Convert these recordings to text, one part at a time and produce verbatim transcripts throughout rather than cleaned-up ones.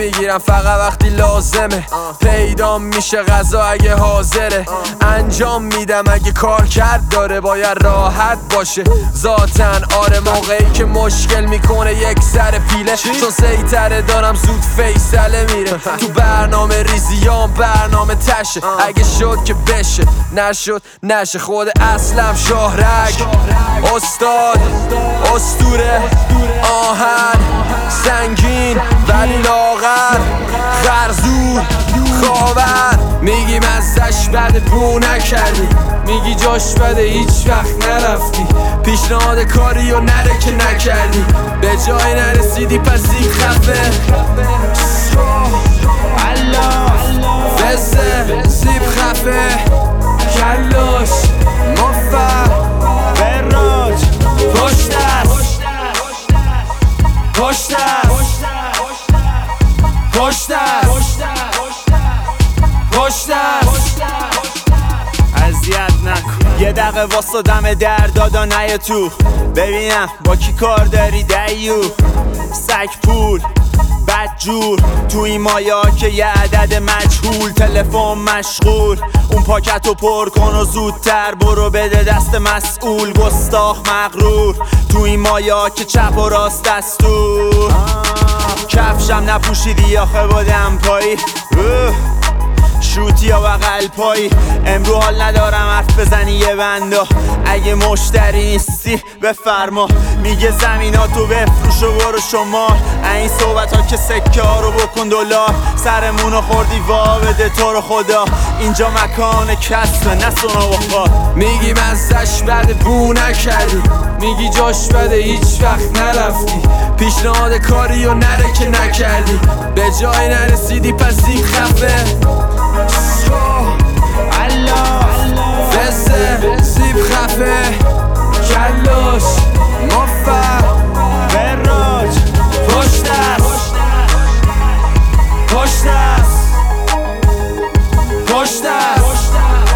نمیگیرم فقط وقتی لازمه. پیدا میشه غذا اگه حاضره، انجام میدم اگه کار کرد داره. باید راحت باشه ذاتن، آره موقعی که مشکل میکنه یک سر پیله، چون سیطره دارم زود فیصله میره. تو برنامه ریزیام برنامه تشه، اگه شد که بشه، نشد نشه. خود اصلم شاهرگ، استاد اسطوره، آهن سنگین ولی لاغر، خرزور خاور. میگی مزش بده بو نکردی، میگی جاش بده هیچ وقت نرفتی. پیشنهاد کاری و نره که نکردی، به جای نرسیدی پس این خفه. وزه سیب خفه، کلاش مفر براج، پشت است پشت است پشت است پشت است. اذیت نکن یه دقیقه واسه دم در دادا نیا تو، ببینم با کی کار داری دیو. سگ پول بدجور تو این مایا که یه عدد مجهول. تلفن مشغول، اون پاکتو پر کن و زودتر برو بده دست مسئول. گستاخ مغرور تو این مایا که چپ و راست دستور. کفشم نپوشیدی آخه بادم پایی، شوتی یا بغل پایی. امرو حال ندارم حرف بزنی یه بندا، اگه مشتری نیستی بفرما. میگه زمیناتو بفروش و برو شمال، این صحبت ها که سکه ها رو بکن دلار. سرمونو خوردی وا بده تو رو خدا، اینجا مکان کسبه نه سونا و خواه. میگی مزش بده بو نکردی، میگی جاش بده هیچ وقت نرفتی. پیشنهاد کاری و نره که نکردی، به جای نرسیدی پس این خفه. وزه سیب خفه، کلاش مفر براج، پشت است پشت است پشت است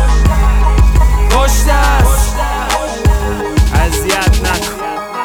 پشت است. اذیت نکن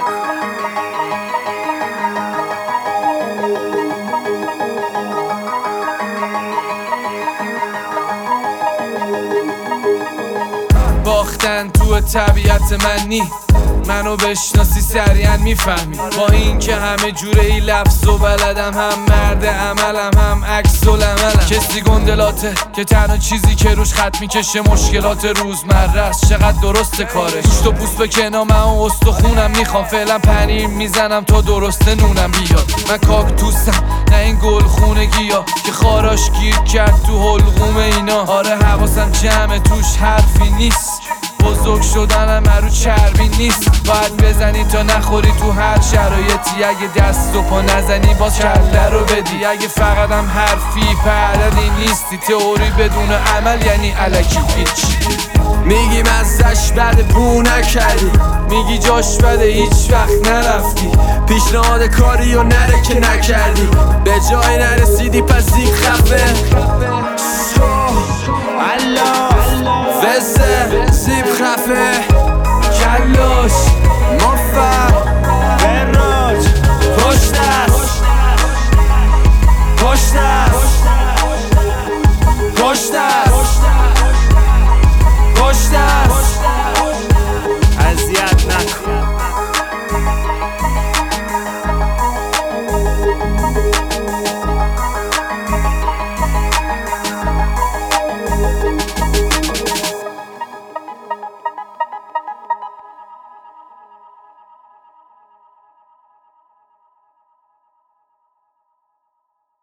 باختن تو طبیعت من نی، منو بشناسی سریعا میفهمی. با این که همه جوره ای لفظ و بلدم، هم مرد عملم هم عکس العملم. کسی گندلاته که تنها چیزی که روش خط میکشه مشکلات روزمره است. چقدر درسته کارش، تو پوست بکنم من اون استخونم میخوام. فعلا پنیر میزنم تا درسته نونم بیاد. من کاکتوسم نه این گل خونه گیا که خاراش گیر کرد تو حلقوم اینا. آره حواسم جمعه توش حرفی نیست، بزرگ شدنم مرو چربی نیست. باید بزنی تا نخوری تو هر شرایطی، اگه دست و پا نزنی باز کله رو بدی. اگه فقط هم حرفی پردنی نیستی، تئوری بدون عمل یعنی الکی هیچ. میگی مزش بده بو نکردی، میگی جاش بده هیچ وقت نرفتی. پیشنهاد کاری و نره که نکردی، به جای نرسیدی پس این خفه.